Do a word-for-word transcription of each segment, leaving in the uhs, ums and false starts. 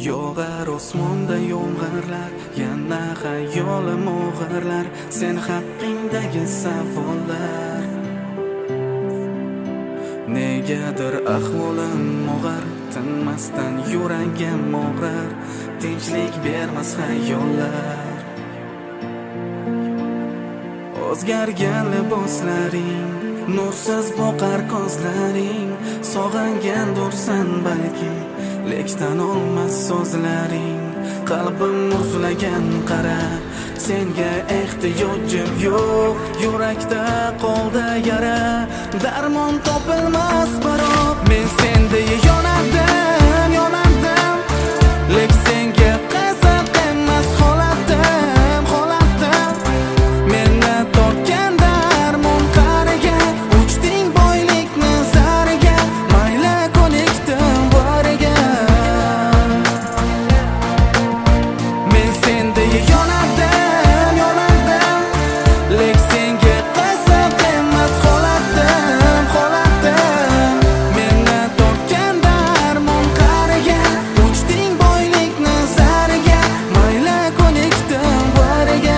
Yog'ar osmonda yomg'irlar, yana xayolim o'g'irlar, sen haqqingdagi savollar. Negadir ahvolim og'ir, tinmasdan yuragim og'rir, tinchlik bermas xayollar. O'zgargan liboslaring, nursiz boqar ko'zlaring, sog'ingandursan balki, lek tan olmas so'zlaring. Qalbim muzlagan qara, senga ehtiyojim yo'q, yurakda qoldi yara, darmon topilmas barob. Men senda yonardim, yonardim, lek senga qiziq emas holatim, holatim. Meni tortgan darmon qariga, uchding boylikni zariga, mayli ko'nikdim boriga. Men senda yonardim, yonardim, lek senga qiziq emas holatim, holatim. Meni tortgan darmon qariga, uchding boylikni zariga, mayli ko'nikdim boriga.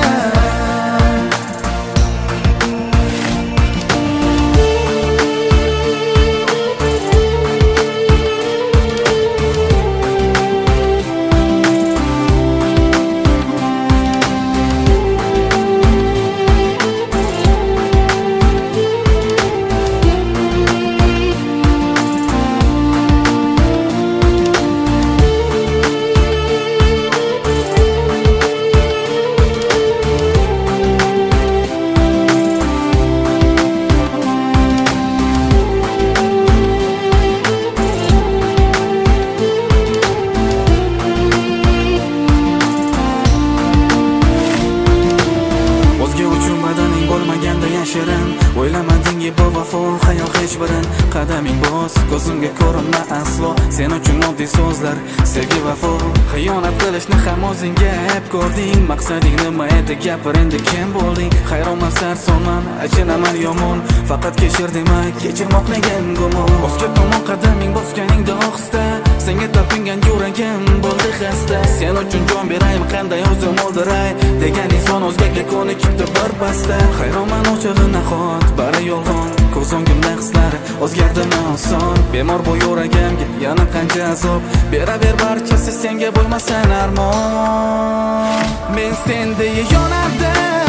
O'ylamadingki bu vafo hayol hech birin, qadaming bos, ko'zimga ko'rinma aslo. Sen uchun oddiy so'zlar, sevgi vafo, xiyonat qilishni ham o'zingga ep ko'rding. Maqsading nima edi, gapir endi kim bo'lding? Hayronman, sarsonman, achinaman yomon, faqat kechir dema, kechirmoqligim gumon. O'zga tomon qadaming bosganingda ohista, senga talpingan yuragim bo'ldi xasta. Sen uchun jon berayim, qanday o'zim o'ldiray, degan inson o'zgaga ko'nikibdi birpasda. Hayronman, ochig'i nahot, bari yolg'on, ko'z o'ngimda hislari o'zgardimi oson. Bemor bu yuragimga yana qancha azob, beraver barchasi senga bo'lmasin armon. Men senda yonardim,